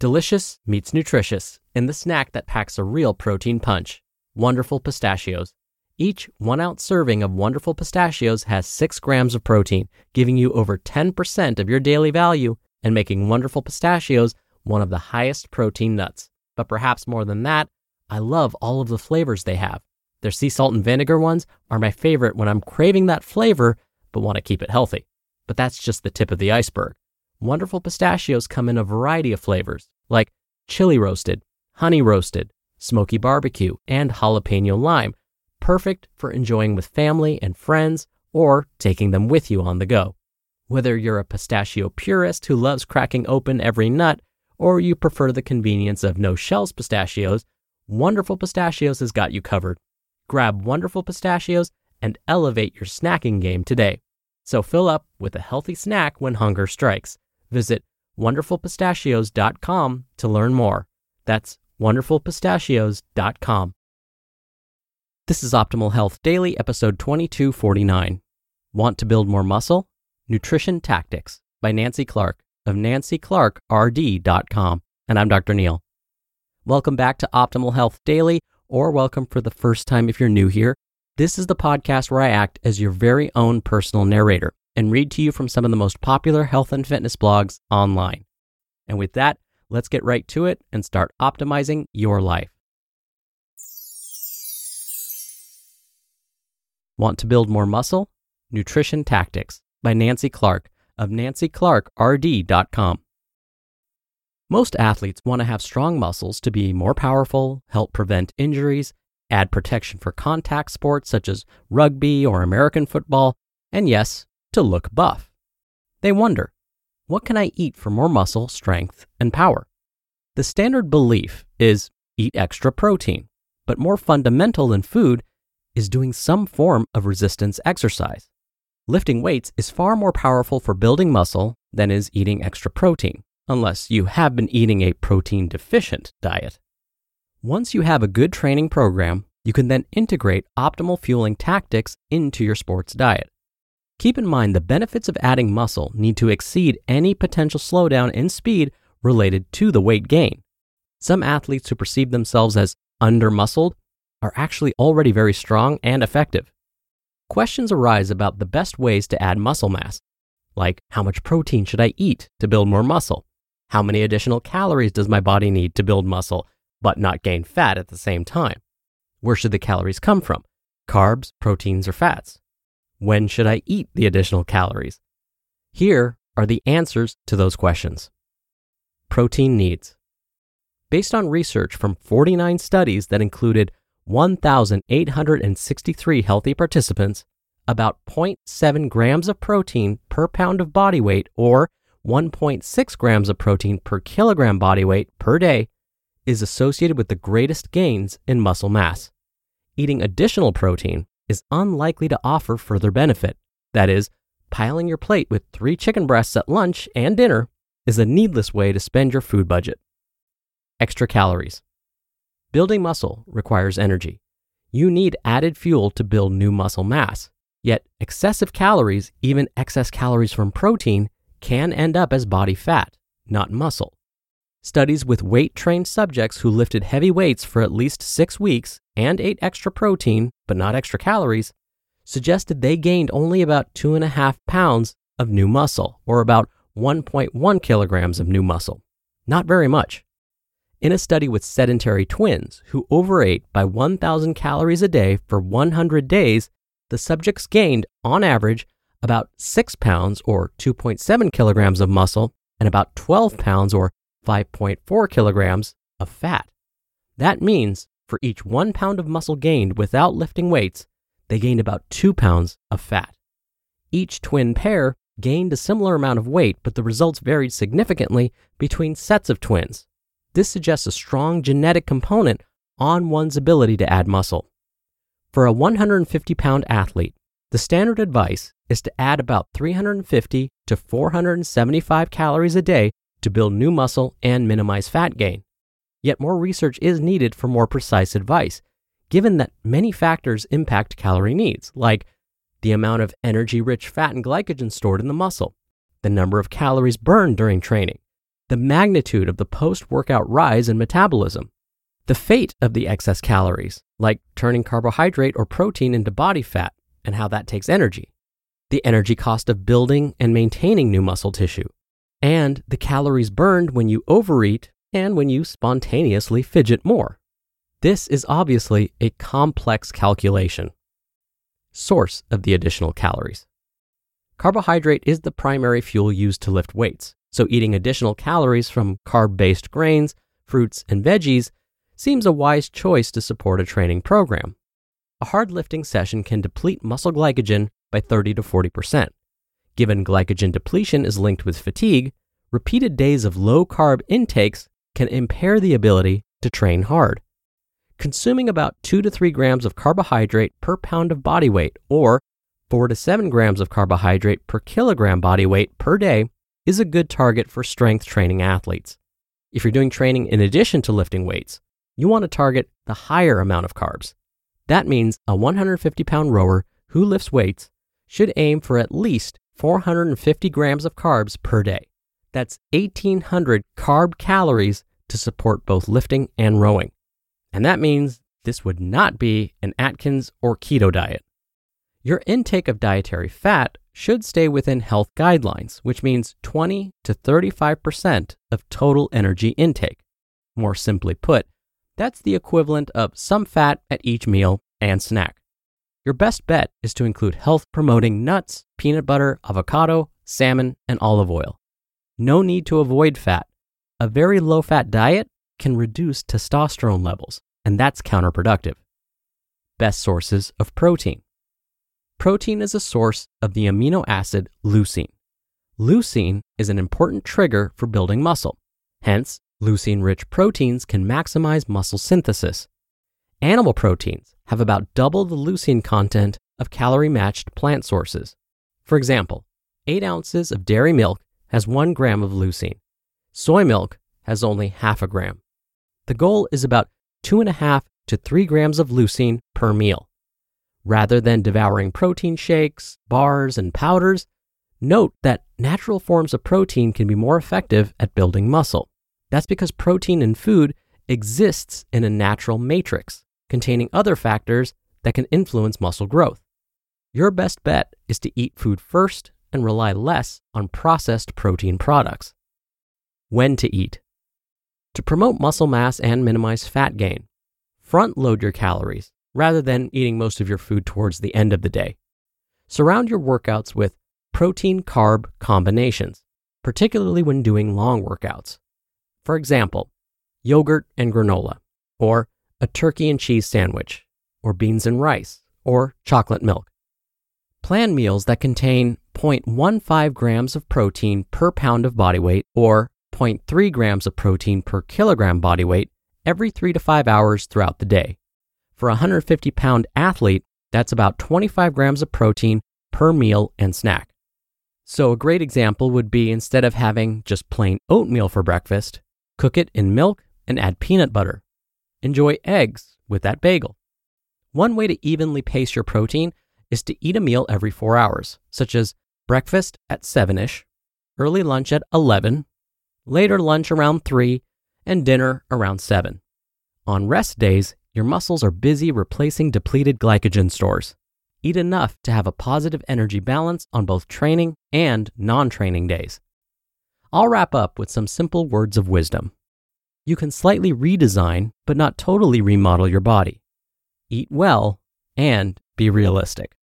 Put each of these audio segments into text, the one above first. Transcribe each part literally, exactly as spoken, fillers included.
Delicious meets nutritious in the snack that packs a real protein punch. Wonderful Pistachios. Each one-ounce serving of Wonderful Pistachios has six grams of protein, giving you over ten percent of your daily value and making Wonderful Pistachios one of the highest protein nuts. But perhaps more than that, I love all of the flavors they have. Their sea salt and vinegar ones are my favorite when I'm craving that flavor but want to keep it healthy. But that's just the tip of the iceberg. Wonderful Pistachios come in a variety of flavors, like chili roasted, honey roasted, smoky barbecue, and jalapeno lime, perfect for enjoying with family and friends or taking them with you on the go. Whether you're a pistachio purist who loves cracking open every nut, or you prefer the convenience of no-shells pistachios, Wonderful Pistachios has got you covered. Grab Wonderful Pistachios and elevate your snacking game today. So fill up with a healthy snack when hunger strikes. Visit wonderful pistachios dot com to learn more. That's wonderful pistachios dot com. This is Optimal Health Daily, episode twenty-two forty-nine. Want to build more muscle? Nutrition Tactics by Nancy Clark of nancy clark r d dot com. And I'm Doctor Neal. Welcome back to Optimal Health Daily, or welcome for the first time if you're new here. This is the podcast where I act as your very own personal narrator and read to you from some of the most popular health and fitness blogs online. And with that, let's get right to it and start optimizing your life. Want to build more muscle? Nutrition Tactics by Nancy Clark of nancy clark r d dot com. Most athletes want to have strong muscles to be more powerful, help prevent injuries, add protection for contact sports such as rugby or American football, and yes, to look buff. They wonder, what can I eat for more muscle, strength, and power? The standard belief is eat extra protein, but more fundamental than food is doing some form of resistance exercise. Lifting weights is far more powerful for building muscle than is eating extra protein, unless you have been eating a protein-deficient diet. Once you have a good training program, you can then integrate optimal fueling tactics into your sports diet. Keep in mind the benefits of adding muscle need to exceed any potential slowdown in speed related to the weight gain. Some athletes who perceive themselves as under-muscled are actually already very strong and effective. Questions arise about the best ways to add muscle mass, like how much protein should I eat to build more muscle? How many additional calories does my body need to build muscle, but not gain fat at the same time? Where should the calories come from? Carbs, proteins, or fats? When should I eat the additional calories? Here are the answers to those questions. Protein needs. Based on research from forty-nine studies that included one thousand eight hundred sixty-three healthy participants, about zero point seven grams of protein per pound of body weight or one point six grams of protein per kilogram body weight per day is associated with the greatest gains in muscle mass. Eating additional protein is unlikely to offer further benefit. That is, piling your plate with three chicken breasts at lunch and dinner is a needless way to spend your food budget. Extra calories. Building muscle requires energy. You need added fuel to build new muscle mass. Yet excessive calories, even excess calories from protein, can end up as body fat, not muscle. Studies with weight-trained subjects who lifted heavy weights for at least six weeks and ate extra protein, but not extra calories, suggested they gained only about two and a half pounds of new muscle, or about one point one kilograms of new muscle. Not very much. In a study with sedentary twins who overate by one thousand calories a day for one hundred days, the subjects gained, on average, about six pounds or two point seven kilograms of muscle and about twelve pounds or five point four kilograms of fat. That means for each one pound of muscle gained without lifting weights, they gained about two pounds of fat. Each twin pair gained a similar amount of weight, but the results varied significantly between sets of twins. This suggests a strong genetic component on one's ability to add muscle. For a one hundred fifty pound athlete, the standard advice is to add about three hundred fifty to four hundred seventy-five calories a day to build new muscle and minimize fat gain. Yet more research is needed for more precise advice, given that many factors impact calorie needs, like the amount of energy-rich fat and glycogen stored in the muscle, the number of calories burned during training, the magnitude of the post-workout rise in metabolism, the fate of the excess calories, like turning carbohydrate or protein into body fat and how that takes energy, the energy cost of building and maintaining new muscle tissue, and the calories burned when you overeat and when you spontaneously fidget more. This is obviously a complex calculation. Source of the additional calories. Carbohydrate is the primary fuel used to lift weights, so eating additional calories from carb-based grains, fruits, and veggies seems a wise choice to support a training program. A hard lifting session can deplete muscle glycogen by thirty to forty percent. Given glycogen depletion is linked with fatigue, repeated days of low-carb intakes can impair the ability to train hard. Consuming about two to three grams of carbohydrate per pound of body weight, or four to seven grams of carbohydrate per kilogram body weight per day, is a good target for strength training athletes. If you're doing training in addition to lifting weights, you want to target the higher amount of carbs. That means a one hundred fifty pound rower who lifts weights should aim for at least four hundred fifty grams of carbs per day. That's eighteen hundred carb calories to support both lifting and rowing. And that means this would not be an Atkins or keto diet. Your intake of dietary fat should stay within health guidelines, which means twenty to thirty-five percent of total energy intake. More simply put, that's the equivalent of some fat at each meal and snack. Your best bet is to include health-promoting nuts, peanut butter, avocado, salmon, and olive oil. No need to avoid fat. A very low-fat diet can reduce testosterone levels, and that's counterproductive. Best sources of protein. Protein is a source of the amino acid leucine. Leucine is an important trigger for building muscle. Hence, leucine-rich proteins can maximize muscle synthesis. Animal proteins have about double the leucine content of calorie-matched plant sources. For example, eight ounces of dairy milk has one gram of leucine. Soy milk has only half a gram. The goal is about two and a half to three grams of leucine per meal. Rather than devouring protein shakes, bars, and powders, note that natural forms of protein can be more effective at building muscle. That's because protein in food exists in a natural matrix containing other factors that can influence muscle growth. Your best bet is to eat food first and rely less on processed protein products. When to eat. To promote muscle mass and minimize fat gain, front load your calories rather than eating most of your food towards the end of the day. Surround your workouts with protein-carb combinations, particularly when doing long workouts. For example, yogurt and granola, or a turkey and cheese sandwich, or beans and rice, or chocolate milk. Plan meals that contain zero point one five grams of protein per pound of body weight, or zero point three grams of protein per kilogram body weight every three to five hours throughout the day. For a one hundred fifty pound athlete, that's about twenty-five grams of protein per meal and snack. So a great example would be, instead of having just plain oatmeal for breakfast, cook it in milk and add peanut butter. Enjoy eggs with that bagel. One way to evenly pace your protein is to eat a meal every four hours, such as breakfast at seven-ish, early lunch at eleven, later lunch around three, and dinner around seven. On rest days, your muscles are busy replacing depleted glycogen stores. Eat enough to have a positive energy balance on both training and non-training days. I'll wrap up with some simple words of wisdom. You can slightly redesign, but not totally remodel your body. Eat well and be realistic.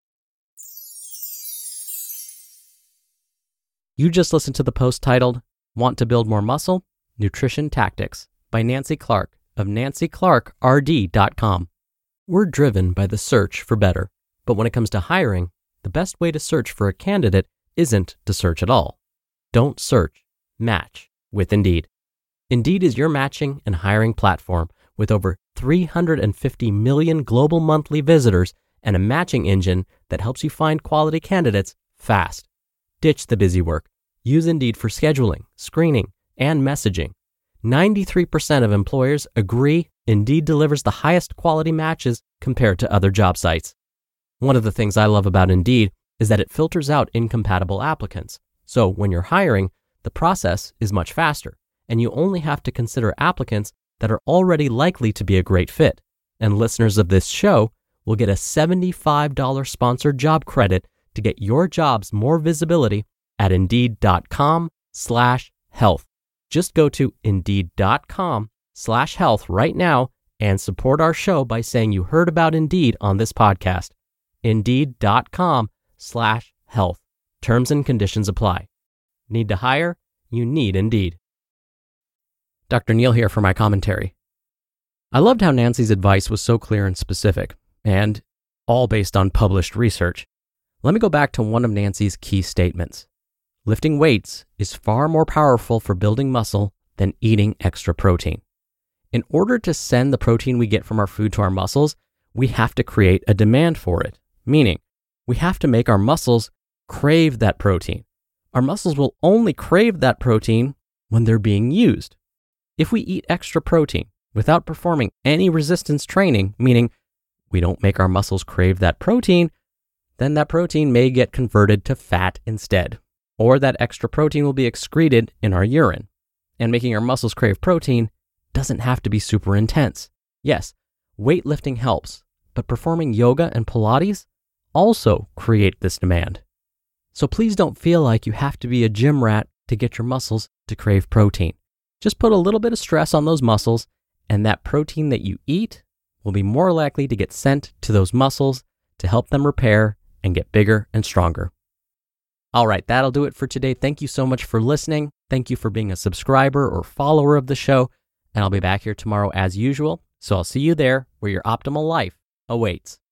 You just listened to the post titled, Want to Build More Muscle? Nutrition Tactics by Nancy Clark of nancy clark r d dot com. We're driven by the search for better, but when it comes to hiring, the best way to search for a candidate isn't to search at all. Don't search, match with Indeed. Indeed is your matching and hiring platform with over three hundred fifty million global monthly visitors and a matching engine that helps you find quality candidates fast. Ditch the busy work. Use Indeed for scheduling, screening, and messaging. ninety-three percent of employers agree Indeed delivers the highest quality matches compared to other job sites. One of the things I love about Indeed is that it filters out incompatible applicants. So when you're hiring, The process is much faster, and you only have to consider applicants that are already likely to be a great fit. And listeners of this show will get a seventy-five dollars sponsored job credit to get your jobs more visibility at Indeed.com slash health. Just go to Indeed.com slash health right now and support our show by saying you heard about Indeed on this podcast. Indeed.com slash health. Terms and conditions apply. Need to hire? You need Indeed. Doctor Neal here for my commentary. I loved how Nancy's advice was so clear and specific, and all based on published research. Let me go back to one of Nancy's key statements. Lifting weights is far more powerful for building muscle than eating extra protein. In order to send the protein we get from our food to our muscles, we have to create a demand for it, meaning we have to make our muscles crave that protein. Our muscles will only crave that protein when they're being used. If we eat extra protein without performing any resistance training, meaning we don't make our muscles crave that protein, then that protein may get converted to fat instead, or that extra protein will be excreted in our urine. And making our muscles crave protein doesn't have to be super intense. Yes, weightlifting helps, but performing yoga and Pilates also create this demand. So please don't feel like you have to be a gym rat to get your muscles to crave protein. Just put a little bit of stress on those muscles, and that protein that you eat will be more likely to get sent to those muscles to help them repair and get bigger and stronger. All right, that'll do it for today. Thank you so much for listening. Thank you for being a subscriber or follower of the show. And I'll be back here tomorrow as usual. So I'll see you there where your optimal life awaits.